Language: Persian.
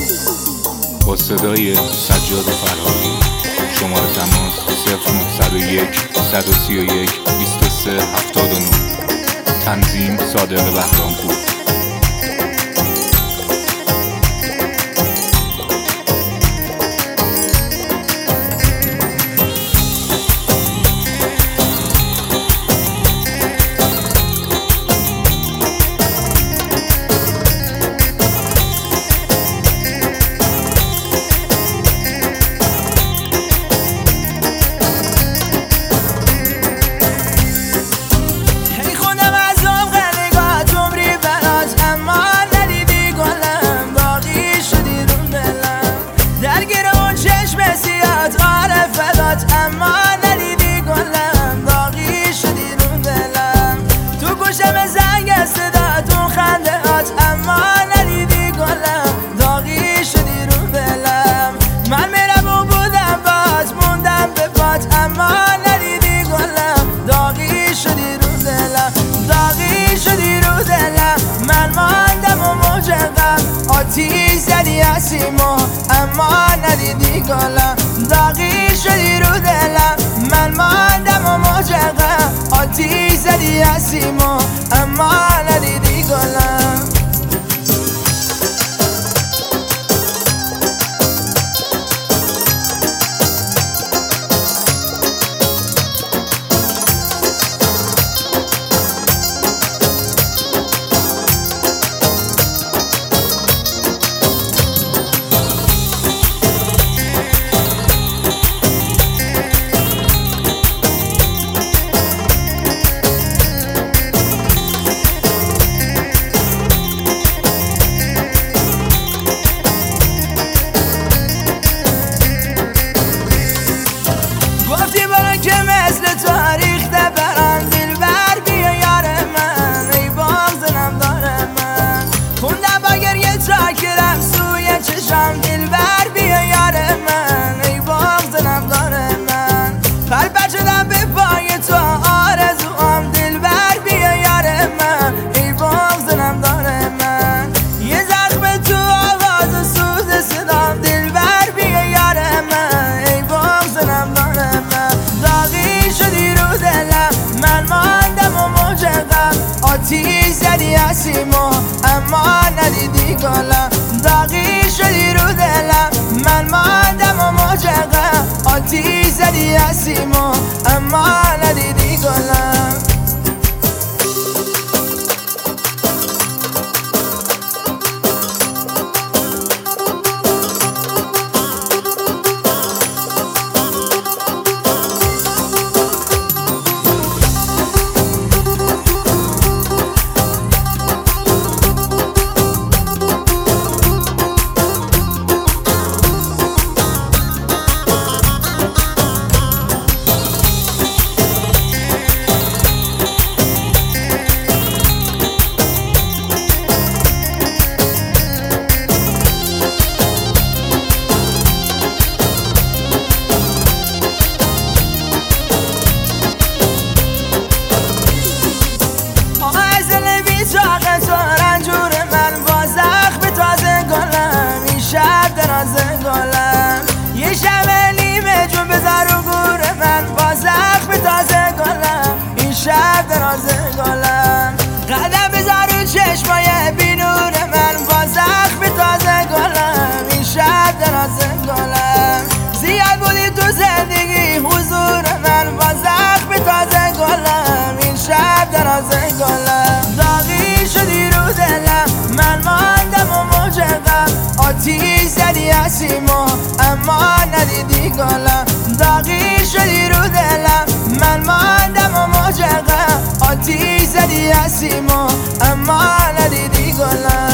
با صدای سجاد فرهادی. شماره تماس 0901 131 23 79. تنظیم صادق بهرامپور. اما ندیدی گلم داغی شدی رو دلم تو گوشم زنگ صداتون خندهات اما ندیدی گلم داغی شدی رو دلم من میرم بودم باز موندم به پات اما ندیدی گلم داغی شدی رو دلم داغی شدی رو دلم من ماندم و موج غم آتیش زدی اسیمو اما ندیدی گلم داغی شدی رو دلم من ماندم و موج غم آتیش زدی اسیمو اما ندیدی گلم گفتی برو که مثل تاریخ برم دلبر بیا یار من ای بغضنم داره من خوندم با گریه تا کرم سوی چشم دلبر بیا یار من ای بغضنم داره من قلب شدم به پای تو آرزوام دلبر بیا یار من ای بغضنم داره من یه زخم تو آواز و سوز صدام دلبر بیا یار من ای بغضنم داره داغی شدی رو دلم من ماندم و موج غم آتیش زدی اسیمو اما ندیدی گلم داغی شدی رو دلم من ماندم و موج غم آتیش زدی اسیمو اما ندیدی گلم یه شب نیمه جون بذار رو گور من با زخم تازه گلم این شب درازه گلم قدم بذار رو چشمای بینور من با زخم تازه گلم این شب درازه گلم زیاد بودی تو زندگی حضور من با زخم تازه گلم این شب درازه گلم داغی شدی رو دلم من ماندم و موج غم آتیش زدی اسیمو اما ندیدی گلم داغی شدی رو دلم من ماندم و موج غم آتیش زدی اسیمو اما ندیدی گلم